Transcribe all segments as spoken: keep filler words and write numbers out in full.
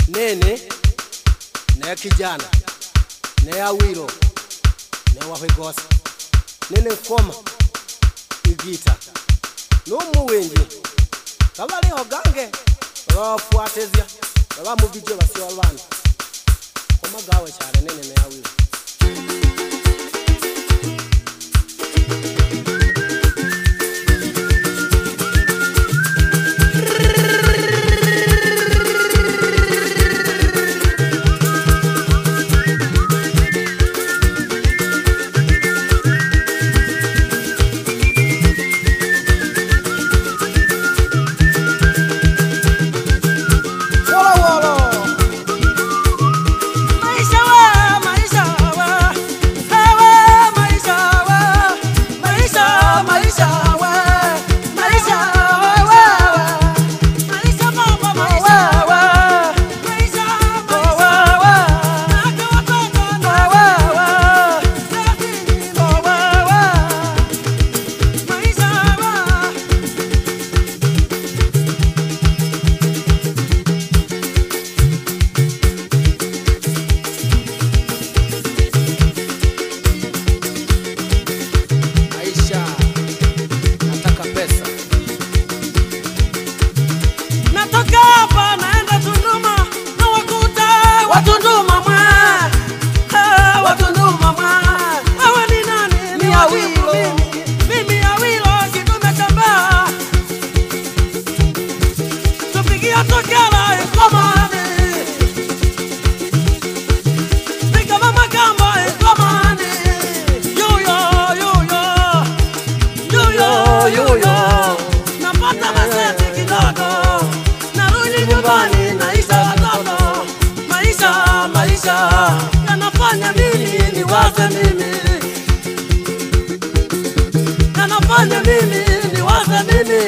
nene na kijana na ya wiro na wahwegosa nene koma igita no muwenje kabale ogange bafuatezia baba mu video basi walwana koma gawe cyane nene na ya wiro Yanafanya mimi niwaze mimi Yanafanya mimi niwaze mimi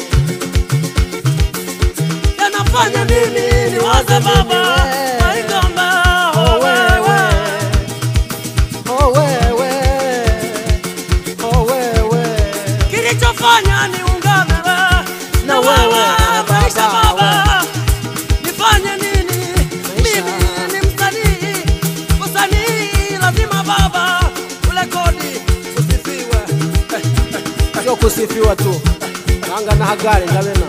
Yanafanya mimi niwaze baba Maigamba oh wewe Oh wewe Oh wewe Kilichofanya ni ungame na wewe maisha baba Nifanye nini mimi baba ule kodi usifiwe sio kusifiwa tu anga na hagari ngabena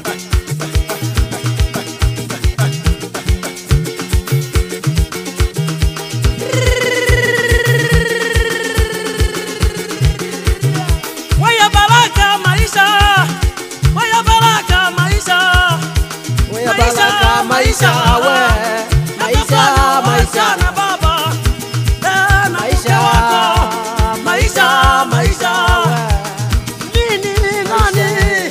waya baraka maisha waya baraka maisha waya baraka maisha we maisha maisha na baba Maisha, maisha, nini nani,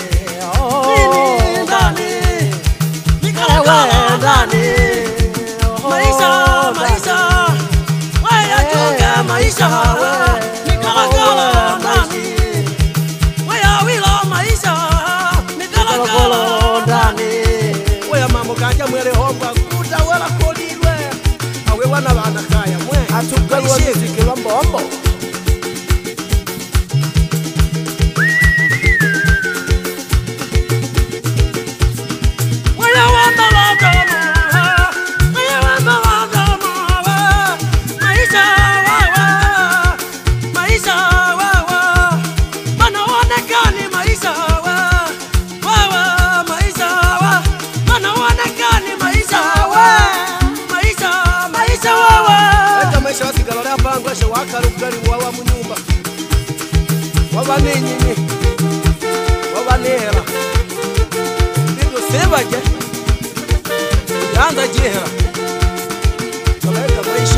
nini nani, nikala nani, maisha, maisha, waya choka maisha, nikala nani, waya wila maisha, nikala nani, waya mambo kaja mwele homba kuta wala kolilwe, awe wana wana kaya mwe, atukalwa miziki wambo wambo. Ngweshe wakarugari wawa munyumba waba ninyini waba nehera ndizo sebaje yanza jehera kalaika maisha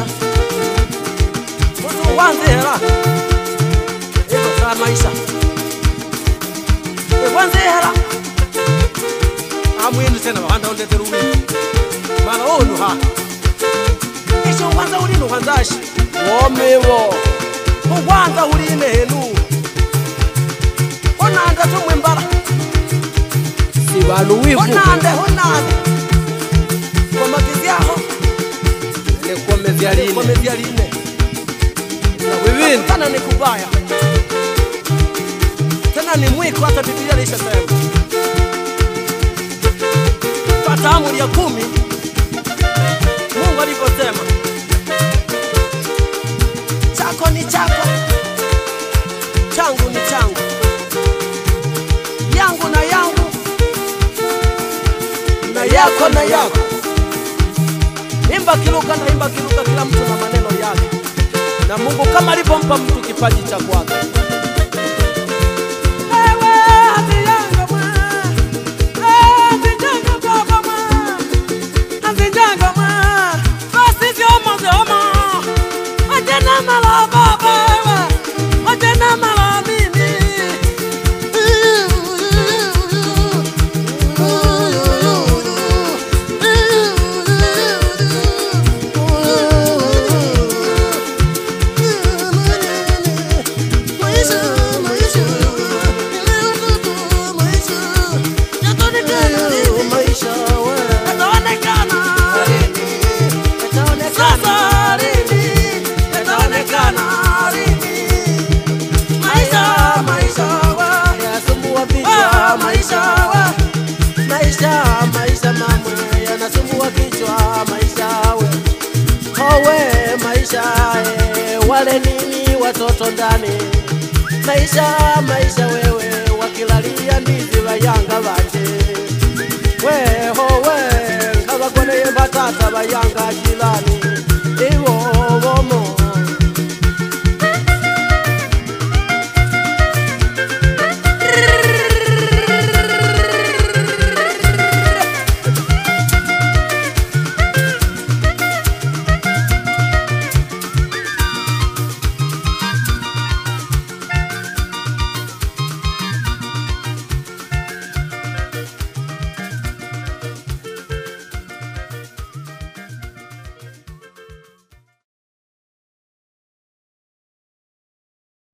moto wanzehera ego sa maisha e wanzehera amwenu tena banda ondete ruwe mana onu ha isho wanza uri no hanzashi womewo kugwanza urine henu onanda tumwe mbara sibalu wivu onande onande koma kiziaho ne komezia line komezia line na wewe tena ni kubaya tena ni mwiko hata Biblia inasema pata amri ya kumi Mungu alivyosema. Chako ni chako, changu ni changu, yangu na yangu, na yako na yako. Imba kiluka na imba kiluka, kila mtu na maneno yake, na Mungu kama alivyompa mtu kipaji cha kwake. Maisha mamwe yanasumbua kichwa, maisha we howe, maisha e, wale nini watoto ndani, maisha maisha wewe wakilalia ndizi bayanga banje we howe kabagone batata bayanga.